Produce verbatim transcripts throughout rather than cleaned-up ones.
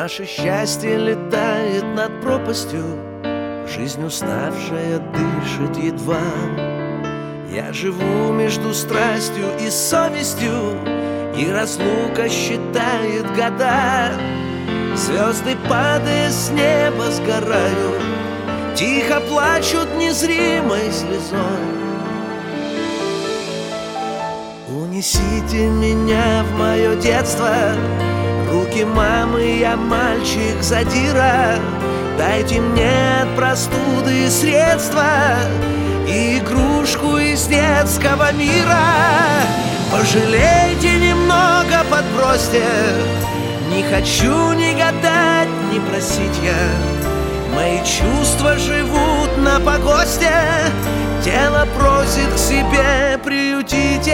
Наше счастье летает над пропастью, жизнь уставшая дышит едва. Я живу между страстью и совестью, и разлука считает года. Звезды, падая с неба, сгорают, тихо плачут незримой слезой. Унесите меня в мое детство, руки мамы, я мальчик задира. Дайте мне от простуды средства и игрушку из детского мира. Пожалейте немного, подбросьте, не хочу ни гадать, ни просить я. Мои чувства живут на погосте, тело просит к себе, приютите.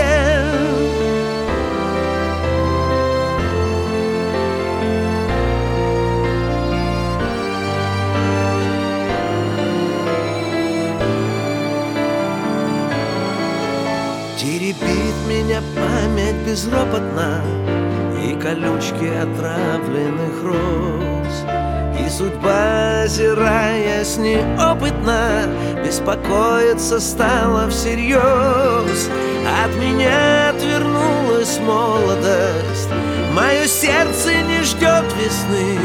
Теребит меня память безропотно, и колючки отравленных роз. И судьба, озираясь неопытно, беспокоиться стала всерьез. От меня отвернулась молодость, мое сердце не ждет весны.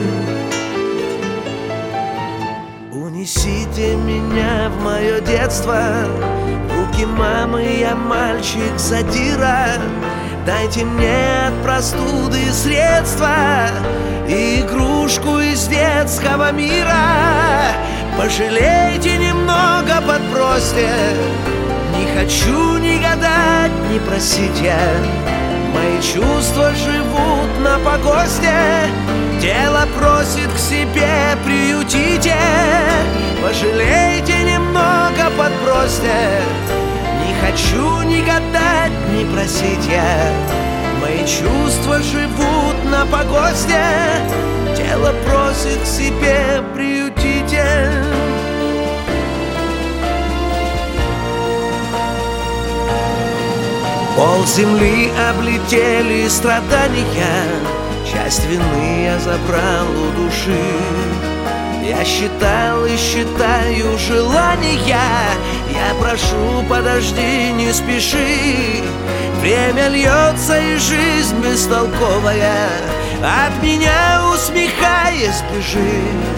Унесите меня в мое детство, руки мамы, я мальчик задира. Дайте мне от простуды средства и игрушку из детского мира. Пожалейте немного, подбросьте, не хочу ни гадать, ни просить я. Мои чувства живут на погосте, тело просит к себе, приютите. Пожалейте немного, подбросьте, не хочу ни гадать, ни просить я. Мои чувства живут на погосте, тело просит к себе, приютите. Пол земли облетели страдания, часть вины я забрал у души. Я считал и считаю желания, я прошу, подожди, не спеши. Время льется, и жизнь бестолковая от меня, усмехаясь, бежит.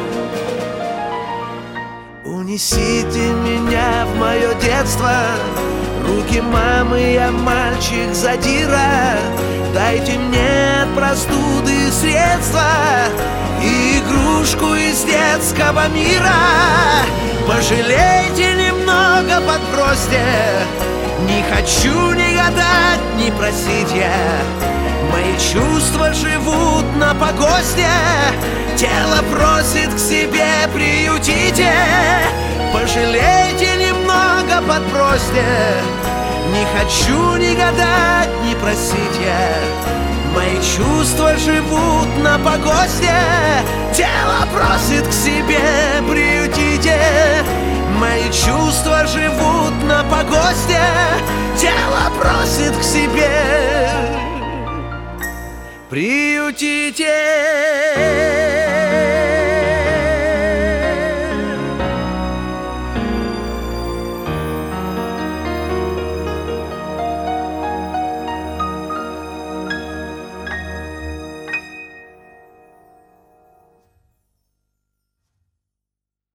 Унесите меня в мое детство, руки мамы, я мальчик задира. Дайте мне от простуды средства и игрушку из детского мира. Пожалейте немного, подбросьте, не хочу ни гадать, ни просить я. Мои чувства живут на погосте, тело просит к себе, приютите. Пожалейте немного, подбросьте, не хочу ни гадать, ни просить я. Мои чувства живут на погосте, тело просит к себе, приютите. Мои чувства живут на погосте, тело просит к себе, приютите.